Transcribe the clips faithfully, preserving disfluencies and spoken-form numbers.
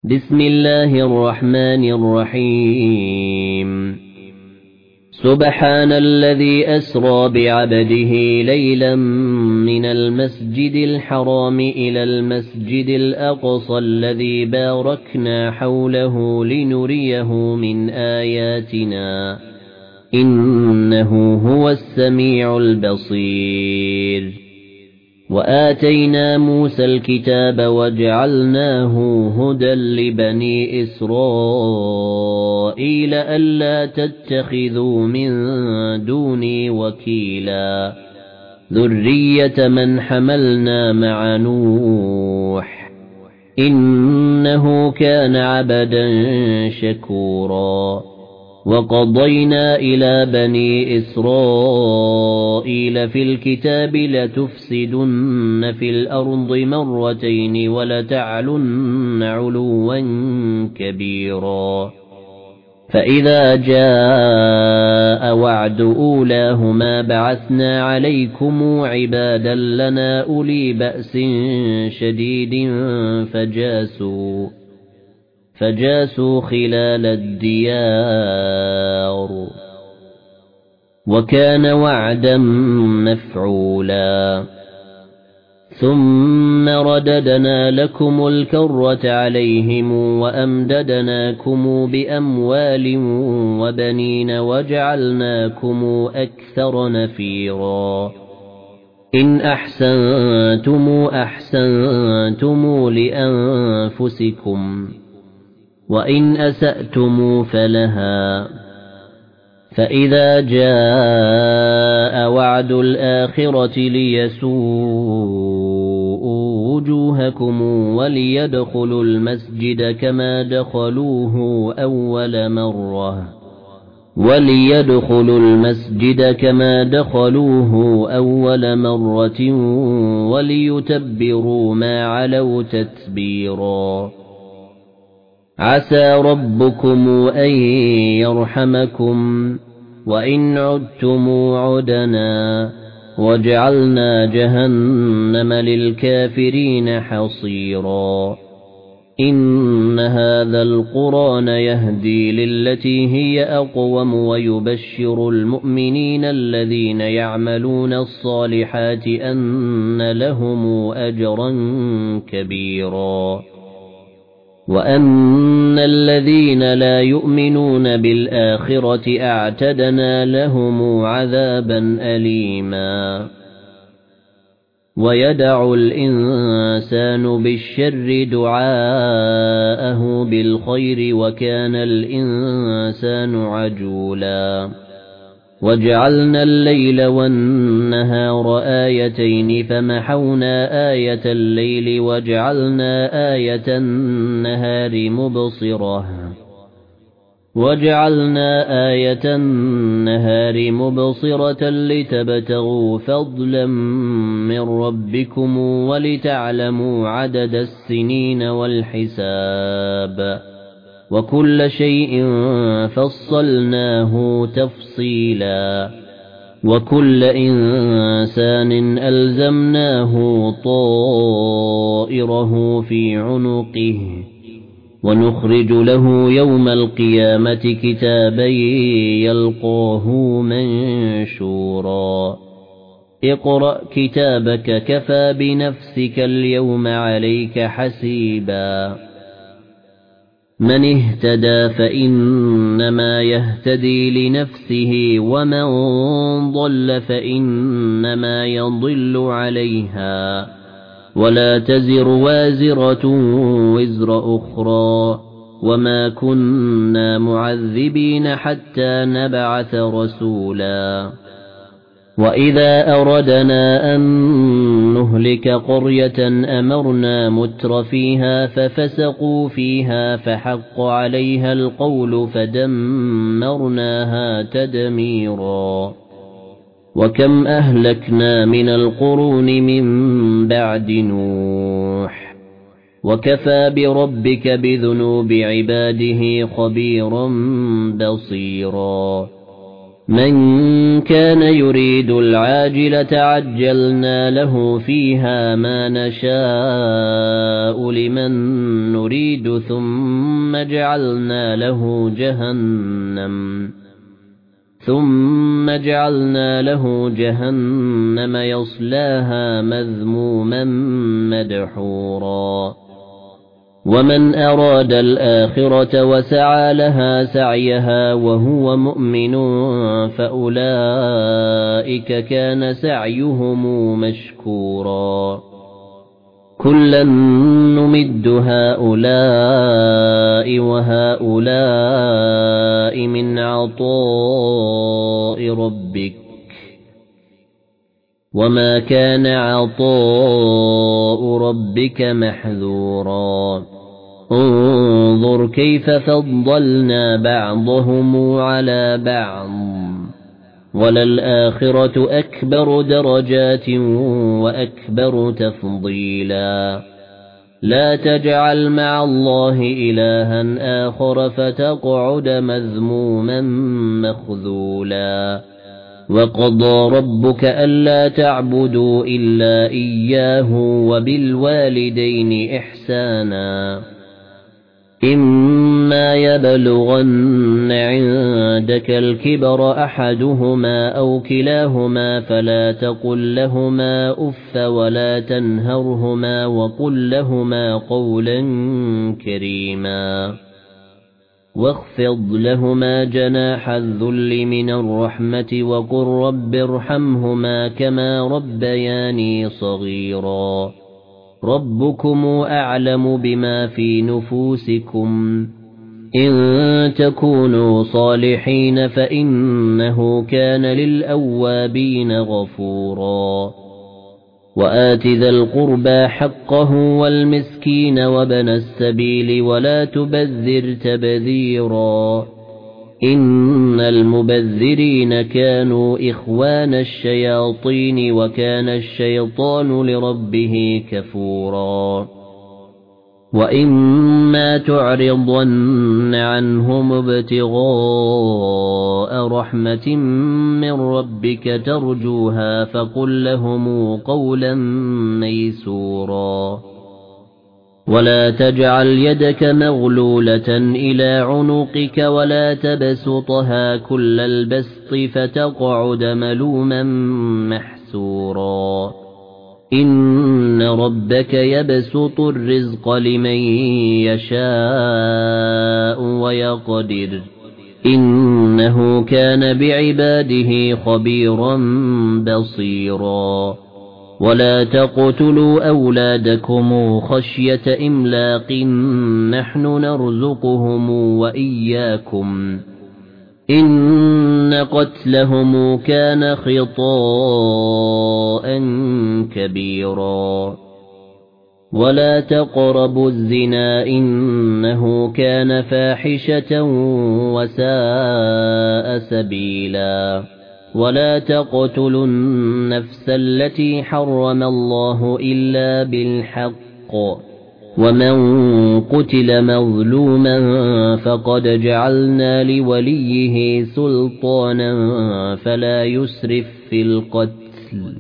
بسم الله الرحمن الرحيم سبحان الذي أسرى بعبده ليلا من المسجد الحرام إلى المسجد الأقصى الذي باركنا حوله لنريه من آياتنا إنه هو السميع البصير وآتينا موسى الكتاب وجعلناه هدى لبني إسرائيل ألا تتخذوا من دوني وكيلا ذرية من حملنا مع نوح إنه كان عبدا شكورا وقضينا إلى بني إسرائيل في الكتاب لتفسدن في الأرض مرتين ولتعلن علوا كبيرا فإذا جاء وعد أولاهما بعثنا عليكم عبادا لنا أولي بأس شديد فجاسوا فجاسوا خلال الديار وكان وعدا مفعولا ثم رددنا لكم الكرة عليهم وأمددناكم بأموال وبنين وجعلناكم أكثر نفيرا إن أحسنتم أحسنتم لأنفسكم وإن أسأتم فلها فإذا جاء وعد الآخرة ليسوءوا وجوهكم وليدخلوا المسجد كما دخلوه أول مرة وليدخلوا المسجد كما دخلوه أول مرة وليتبروا ما علوا تتبيرا عسى ربكم أن يرحمكم وإن عدتم عدنا وجعلنا جهنم للكافرين حصيرا إن هذا القرآن يهدي للتي هي أقوم ويبشر المؤمنين الذين يعملون الصالحات أن لهم أجرا كبيرا وأن الذين لا يؤمنون بالآخرة أعتدنا لهم عذابا أليما ويدع الإنسان بالشر دعاءه بالخير وكان الإنسان عجولا وجعلنا الليل والنهار آيتين فمحونا آية الليل وجعلنا آية النهار مبصرة وجعلنا آية النهار مبصرة لتبتغوا فضلا من ربكم ولتعلموا عدد السنين والحساب وكل شيء فصلناه تفصيلا وكل إنسان ألزمناه طائره في عنقه ونخرج له يوم القيامة كتابا يلقاه منشورا اقرأ كتابك كفى بنفسك اليوم عليك حسيبا من اهتدى فإنما يهتدي لنفسه ومن ضل فإنما يضل عليها ولا تزر وازرة وزر أخرى وما كنا معذبين حتى نبعث رسولا وإذا أردنا أن نهلك قرية أمرنا متر فيها ففسقوا فيها فحق عليها القول فدمرناها تدميرا وكم أهلكنا من القرون من بعد نوح وكفى بربك بذنوب عباده خبيرا بصيرا من كان يريد العاجلة عجلنا له فيها ما نشاء لمن نريد ثم ثم جعلنا له جهنم ثم جعلنا له جهنم يصلاها مذموما مدحورا ومن أراد الآخرة وسعى لها سعيها وهو مؤمن فأولئك كان سعيهم مشكورا كلا نمد هؤلاء وهؤلاء من عطاء ربك وما كان عطاء ربك محذورا انظر كيف فضلنا بعضهم على بعض وللآخرة أكبر درجات وأكبر تفضيلا لا تجعل مع الله إلها آخر فتقعد مذموما مخذولا وقضى ربك ألا تعبدوا إلا إياه وبالوالدين إحسانا إما يبلغن عندك الكبر أحدهما أو كلاهما فلا تقل لهما أف ولا تنهرهما وقل لهما قولا كريما واخفض لهما جناح الذل من الرحمة وقل رب ارحمهما كما ربياني صغيرا ربكم أعلم بما في نفوسكم إن تكونوا صالحين فإنه كان للأوابين غفورا وآت ذا القربى حقه والمسكين وابن السبيل ولا تبذر تبذيرا إن المبذرين كانوا إخوان الشياطين وكان الشيطان لربه كفورا وإما تعرضن عنهم ابتغاء رحمة من ربك ترجوها فقل لهم قولا ميسورا ولا تجعل يدك مغلولة إلى عنقك ولا تبسطها كل البسط فتقعد ملوما محسورا إن ربك يبسط الرزق لمن يشاء ويقدر إنه كان بعباده خبيرا بصيرا ولا تقتلوا أولادكم خشية إملاق نحن نرزقهم وإياكم إن قتلهم كان خطاء كبيرا ولا تقربوا الزنا إنه كان فاحشة وساء سبيلا ولا تقتلوا النفس التي حرم الله إلا بالحق ومن قتل مظلوما فقد جعلنا لوليه سلطانا فلا يسرف في القتل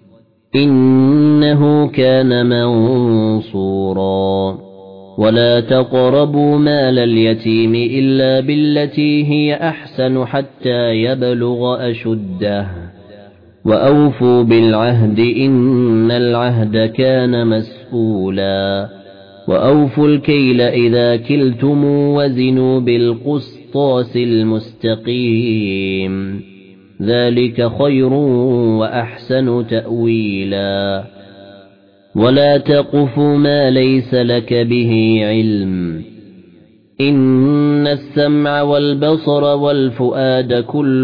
إنه كان منصورا ولا تقربوا مال اليتيم إلا بالتي هي أحسن حتى يبلغ أشده وأوفوا بالعهد إن العهد كان مسؤولا وأوفوا الكيل إذا كلتم وزنوا بالقسطاس المستقيم ذلك خير وأحسن تأويلا ولا تقف ما ليس لك به علم إن السمع والبصر والفؤاد كل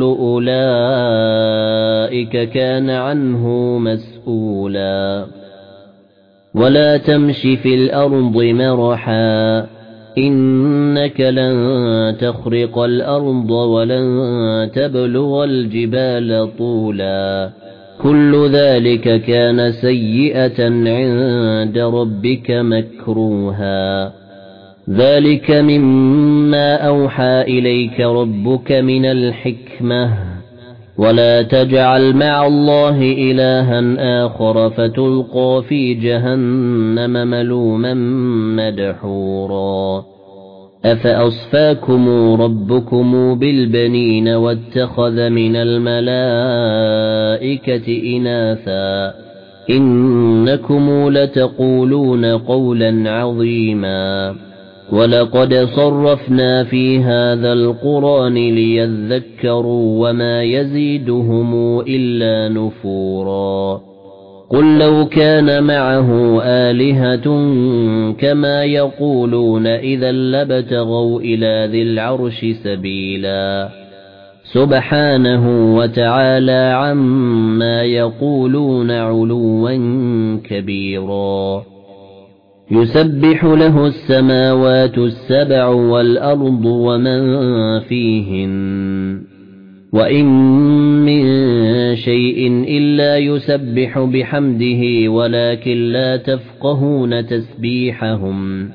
أولئك كان عنه مسؤولا ولا تمش في الأرض مرحا إنك لن تخرق الأرض ولن تبلغ الجبال طولا كل ذلك كان سيئة عند ربك مكروها ذلك مما أوحى إليك ربك من الحكمة ولا تجعل مع الله إلها آخر فتلقى في جهنم ملوما مدحورا أفأصفاكم ربكم بالبنين واتخذ من الملائكة إناثا إنكم لتقولون قولا عظيما ولقد صرفنا في هذا القرآن ليذكروا وما يزيدهم إلا نفورا قل لو كان معه آلهة كما يقولون إذا لابتغوا إلى ذي العرش سبيلا سبحانه وتعالى عما يقولون علوا كبيرا يسبح له السماوات السبع والأرض ومن فيهن وإن من شيء إلا يسبح بحمده ولكن لا تفقهون تسبيحهم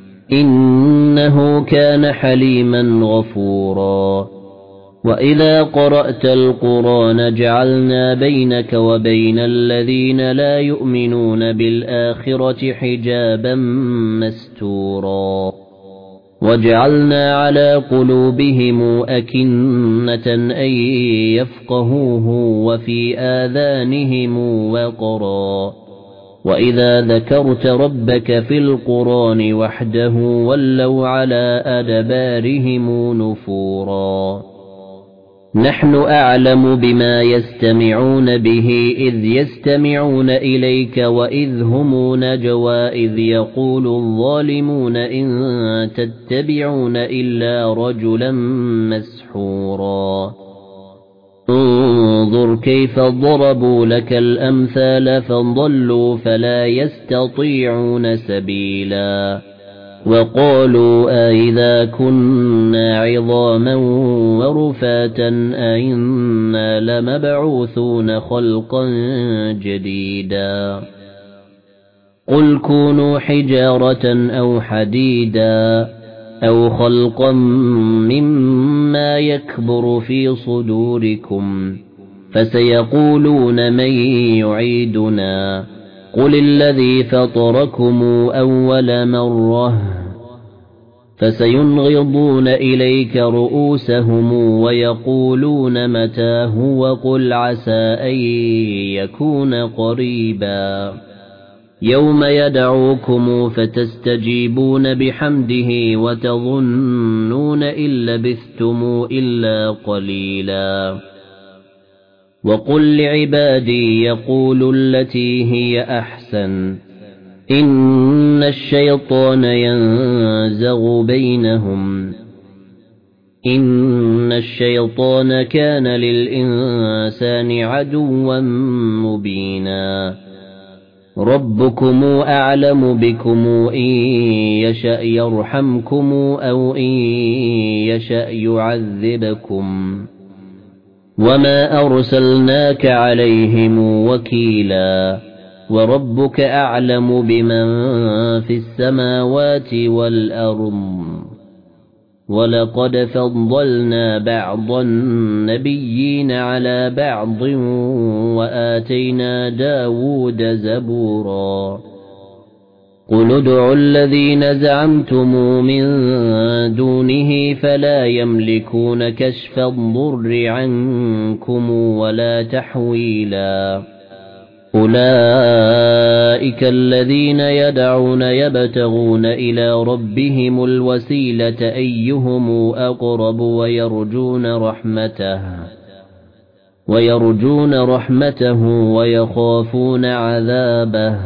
إنه كان حليما غفورا وإذا قرأت القرآن جعلنا بينك وبين الذين لا يؤمنون بالآخرة حجابا مستورا وجعلنا على قلوبهم أكنة أن يفقهوه وفي آذانهم وقرا وإذا ذكرت ربك في القرآن وحده ولوا على أدبارهم نفورا نحن أعلم بما يستمعون به إذ يستمعون إليك وإذ هم نجوى إذ يقول الظالمون إن تتبعون إلا رجلا مسحورا انظر كيف ضربوا لك الأمثال فضلوا فلا يستطيعون سبيلا وقالوا أئذا كنا عظاما ورفاتا أئنا لمبعوثون خلقا جديدا قل كونوا حجارة أو حديدا أو خلقا مما يكبر في صدوركم فسيقولون من يعيدنا قل الذي فطركم أول مرة فسينغضون إليك رؤوسهم ويقولون متى هو قل عسى أن يكون قريبا يوم يدعوكم فتستجيبون بحمده وتظنون إن لبثتم إلا قليلا وقل لعبادي يقولوا التي هي أحسن إن الشيطان ينزغ بينهم إن الشيطان كان للإنسان عدوا مبينا ربكم أعلم بكم إن يشأ يرحمكم أو إن يشأ يعذبكم وما أرسلناك عليهم وكيلا وربك أعلم بمن في السماوات والأرض ولقد فضلنا بعض النبيين على بعض وآتينا داود زبورا قل ادعوا الذين زعمتم من دونه فلا يملكون كشف الضر عنكم ولا تحويلا أولئك الذين يدعون يبتغون إلى ربهم الوسيلة أيهم أقرب ويرجون رحمته ويرجون رحمته ويخافون عذابه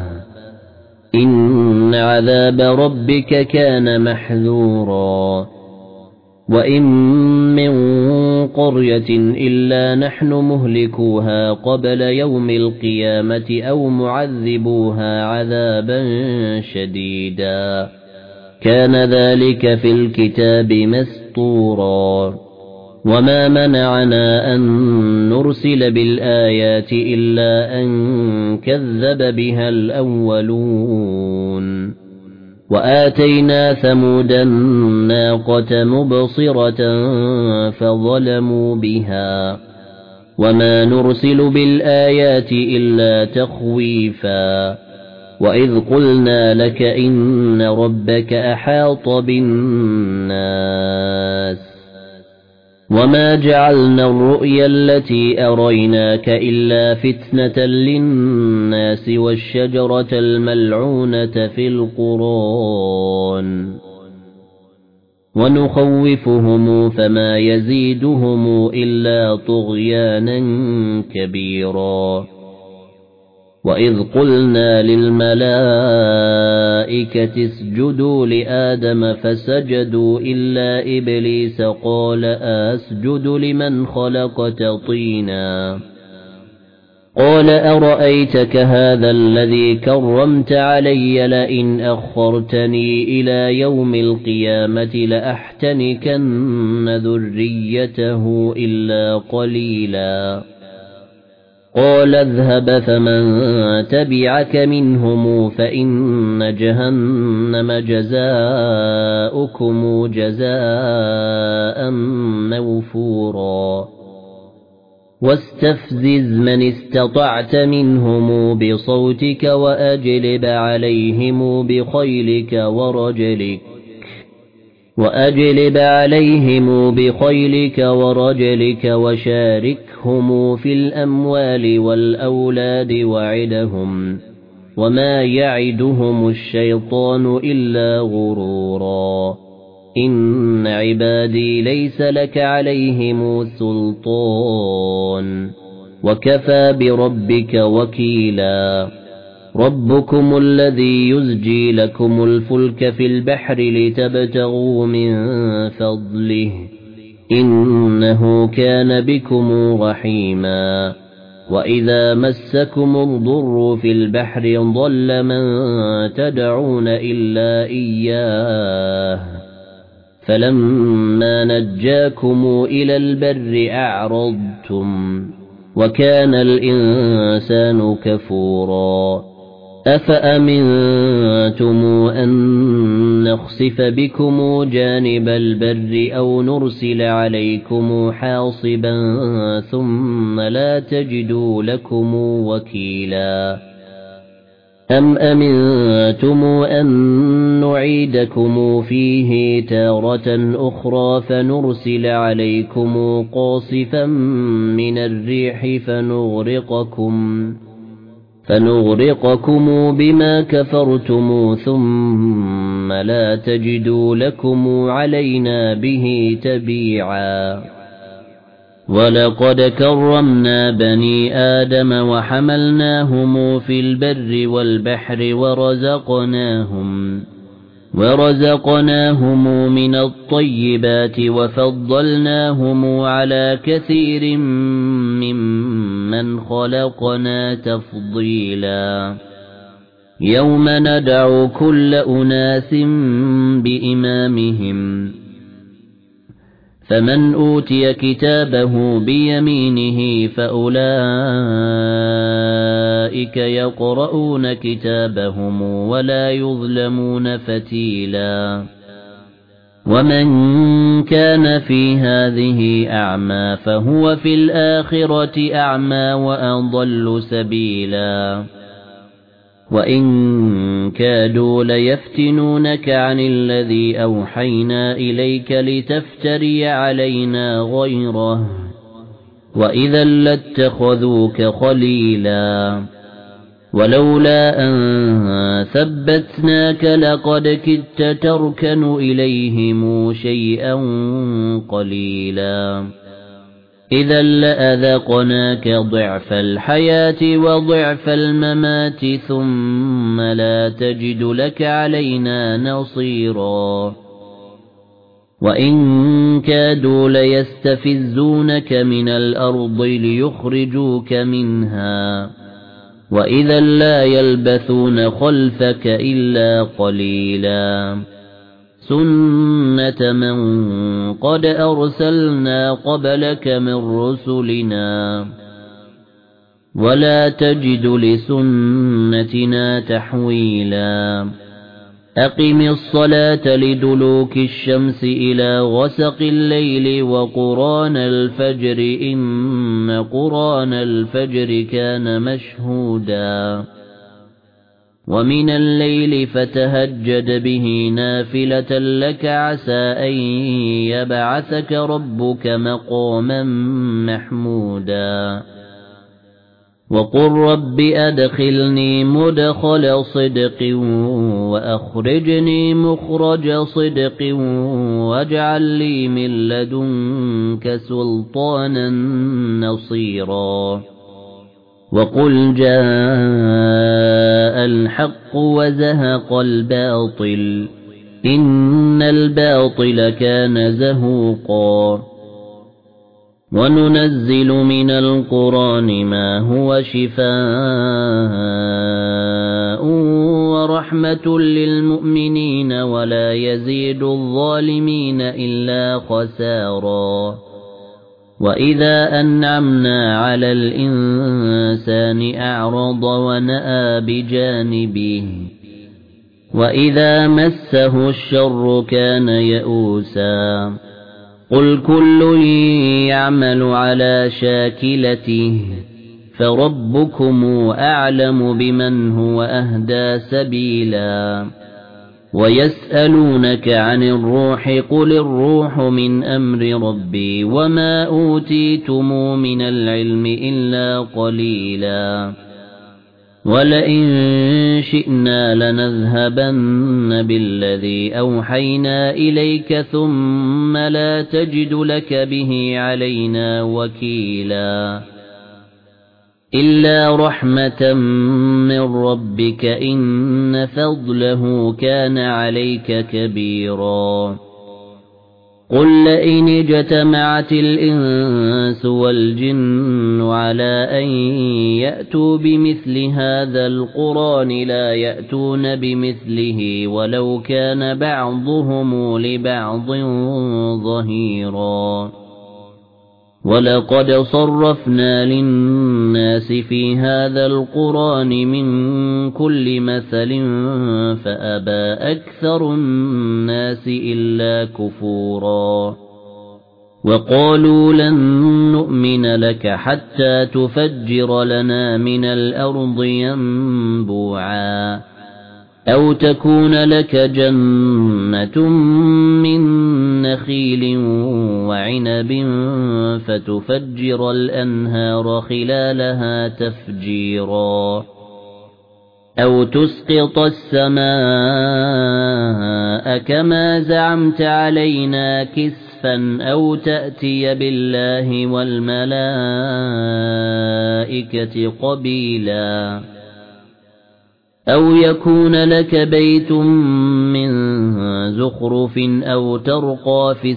إن عذاب ربك كان محذورا وإن من قرية إلا نحن مهلكوها قبل يوم القيامة أو معذبوها عذابا شديدا كان ذلك في الكتاب مسطورا وما منعنا أن نرسل بالآيات إلا أن كذب بها الأولون وآتينا ثمود الناقة مبصرة فظلموا بها وما نرسل بالآيات إلا تخويفا وإذ قلنا لك إن ربك أحاط بالناس وما جعلنا الرؤيا التي أريناك إلا فتنة للناس والشجرة الملعونة في القرآن ونخوفهم فما يزيدهم إلا طغيانا كبيرا وإذ قلنا للملائكة اسجدوا لآدم فسجدوا إلا إبليس قال أسجد لمن خلقت طينا قال أرأيتك هذا الذي كرمت علي لئن أخرتني إلى يوم القيامة لأحتنكن ذريته إلا قليلا قال اذهب فمن تبعك منهم فإن جهنم جزاؤكم جزاء موفورا واستفزز من استطعت منهم بصوتك وأجلب عليهم بخيلك ورجلك وأجلب عليهم بخيلك ورجلك وشاركهم في الأموال والأولاد وعدهم وما يعدهم الشيطان إلا غرورا إن عبادي ليس لك عليهم سلطان وكفى بربك وكيلا ربكم الذي يزجي لكم الفلك في البحر لتبتغوا من فضله إنه كان بكم رحيما وإذا مسكم الضر في البحر ضل من تدعون إلا إياه فلما نجاكم إلى البر أعرضتم وكان الإنسان كفورا أفأمنتم أن نخسف بكم جانب البر أو نرسل عليكم حاصبا ثم لا تجدوا لكم وكيلا أم أمنتم أن نعيدكم فيه تارة أخرى فنرسل عليكم قاصفا من الريح فنغرقكم فنغرقكم بما كفرتم ثم لا تجدوا لكم علينا به تبيعا ولقد كرمنا بني آدم وحملناهم في البر والبحر ورزقناهم ورزقناهم من الطيبات وفضلناهم على كثير ممن خلقنا تفضيلا يوم ندعو كل أناس بإمامهم فمن أوتي كتابه بيمينه فأولئك يقرؤون كتابهم ولا يظلمون فتيلا ومن كان في هذه أعمى فهو في الآخرة أعمى وأضل سبيلا وإن كادوا ليفتنونك عن الذي أوحينا إليك لتفتري علينا غيره وإذا لاتخذوك خليلا ولولا أن ثبتناك لقد كدت تركن إليهم شيئا قليلا إذا لأذقناك ضعف الحياة وضعف الممات ثم لا تجد لك علينا نصيرا وإن كادوا ليستفزونك من الأرض ليخرجوك منها وإذا لا يلبثون خلفك إلا قليلا سنة من قد أرسلنا قبلك من رسلنا ولا تجد لسنتنا تحويلا أقم الصلاة لدلوك الشمس إلى غسق الليل وقرآن الفجر إن قرآن الفجر كان مشهودا ومن الليل فتهجد به نافلة لك عسى أن يبعثك ربك مقاما محمودا وقل رب أدخلني مدخل صدق وأخرجني مخرج صدق واجعل لي من لدنك سلطانا نصيرا وقل جاء الحق وزهق الباطل إن الباطل كان زهوقا وننزل من القرآن ما هو شفاء ورحمة للمؤمنين ولا يزيد الظالمين إلا خسارا وإذا أنعمنا على الإنسان أعرض ونأى بجانبه وإذا مسه الشر كان يئوسا قل كل يعمل على شاكلته فربكم أعلم بمن هو أهدى سبيلا ويسألونك عن الروح قل الروح من أمر ربي وما أوتيتم من العلم إلا قليلا ولئن شئنا لنذهبن بالذي أوحينا إليك ثم لا تجد لك به علينا وكيلا إلا رحمة من ربك إن فضله كان عليك كبيرا قل لئن اجتمعت الإنس والجن على أن يأتوا بمثل هذا القرآن لا يأتون بمثله ولو كان بعضهم لبعض ظهيرا ولقد صرفنا للناس في هذا القرآن من كل مثل فأبى أكثر الناس إلا كفورا وقالوا لن نؤمن لك حتى تفجر لنا من الأرض ينبوعا أو تكون لك جنة من نخيل وعنب فتفجر الأنهار خلالها تفجيرا أو تسقط السماء كما زعمت علينا كسفا أو تأتي بالله والملائكة قبيلا أو يكون لك بيت من زخرف أو ترقى في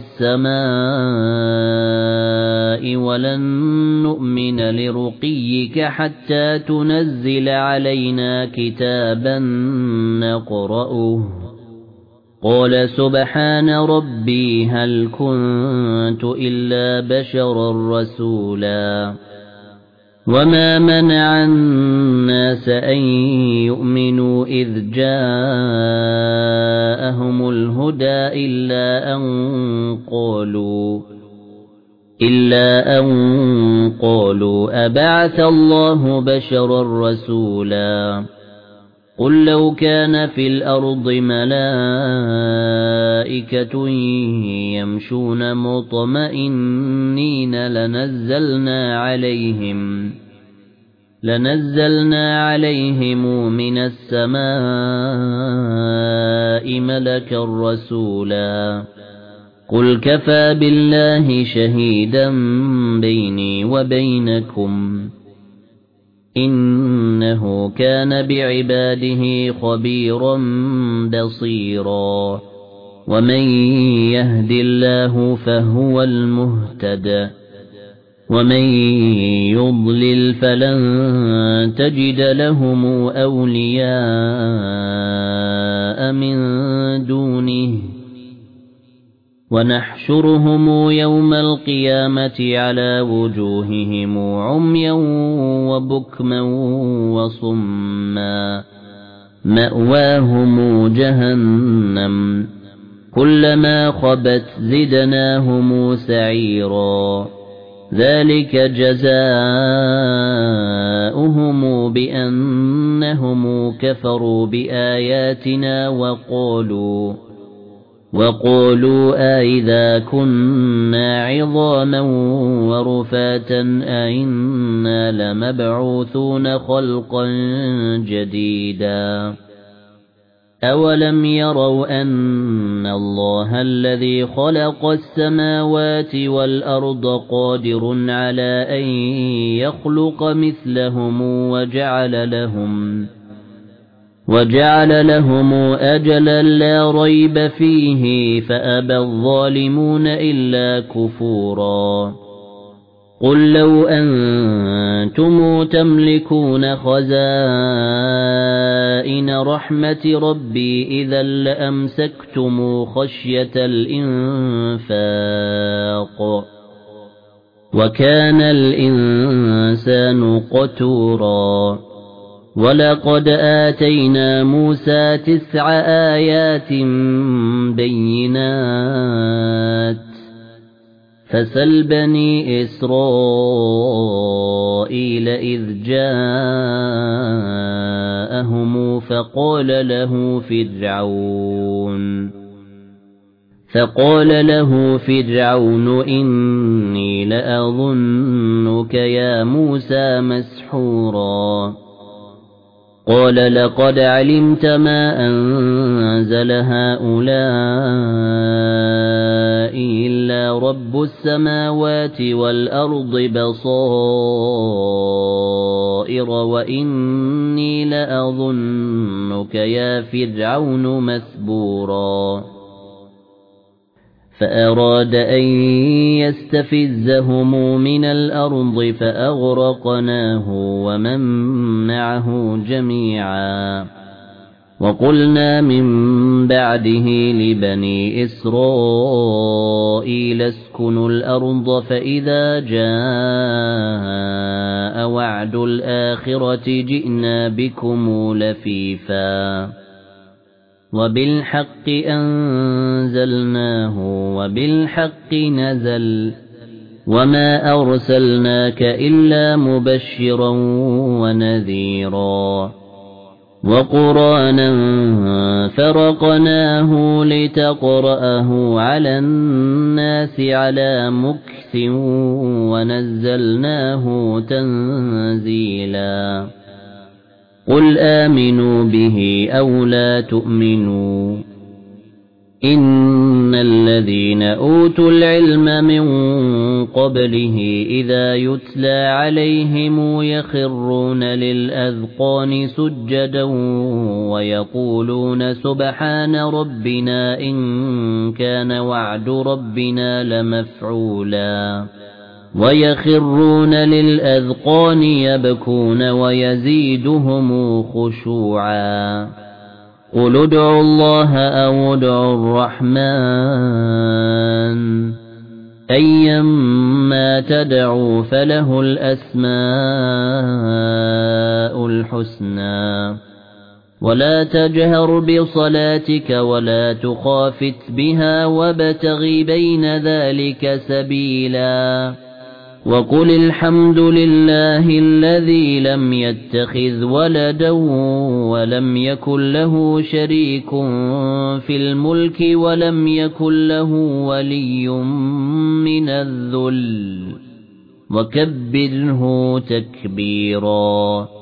السماء ولن نؤمن لرقيك حتى تنزل علينا كتابا نقرأه قال سبحان ربي هل كنت إلا بشرا رسولا وما منع الناس أن يؤمنوا إذ جاءهم الهدى إلا أن قالوا إلا أن قالوا أبعث الله بشرا رسولا قل لو كان في الأرض ملائكة يمشون مطمئنين لنزلنا عليهم لنزلنا عليهم من السماء ملكا رسولا قل كفى بالله شهيدا بيني وبينكم إنه كان بعباده خبيرا بصيرا ومن يهد الله فهو المهتد ومن يضلل فلن تجد لهم أولياء من دونه ونحشرهم يوم القيامة على وجوههم عميا وبكما وصما مأواهم جهنم كلما خبت زدناهم سعيرا ذلك جزاؤهم بأنهم كفروا بآياتنا وقالوا وقالوا أئذا كنا عظاما ورفاتا أئنا لمبعوثون خلقا جديدا أولم يروا أن الله الذي خلق السماوات والأرض قادر على أن يخلق مثلهم وجعل لهم وجعل لهم أجلا لا ريب فيه فأبى الظالمون إلا كفورا قل لو أنتم تملكون خزائن رحمة ربي إذا لأمسكتم خشية الإنفاق وكان الإنسان قتورا ولقد آتينا موسى تسع آيات بينات فسل بني إسرائيل إذ جاءهم فقال له فرعون فقال له فرعون إني لأظنك يا موسى مسحورا قال لقد علمت ما أنزل هؤلاء إلا رب السماوات والأرض بصائر وإني لأظنك يا فرعون مثبورا فأراد أن يستفزهم من الأرض فأغرقناه ومن معه جميعا وقلنا من بعده لبني إسرائيل اسكنوا الأرض فإذا جاء وعد الآخرة جئنا بكم لفيفا وبالحق أنزلناه وبالحق نزل وما أرسلناك إلا مبشرا ونذيرا وقرآنا فرقناه لتقرأه على الناس على مكث ونزلناه تنزيلا قل آمنوا به أو لا تؤمنوا إن الذين أوتوا العلم من قبله إذا يتلى عليهم يخرون للأذقان سجدا ويقولون سبحان ربنا إن كان وعد ربنا لمفعولا ويخرون للأذقان يبكون ويزيدهم خشوعا قل ادعوا الله أو ادعوا الرحمن أيما تدعوا فله الأسماء الحسنى ولا تجهر بصلاتك ولا تخافت بها وابتغ بين ذلك سبيلا وقل الحمد لله الذي لم يتخذ ولدا ولم يكن له شريك في الملك ولم يكن له ولي من الذل وكبره تكبيرا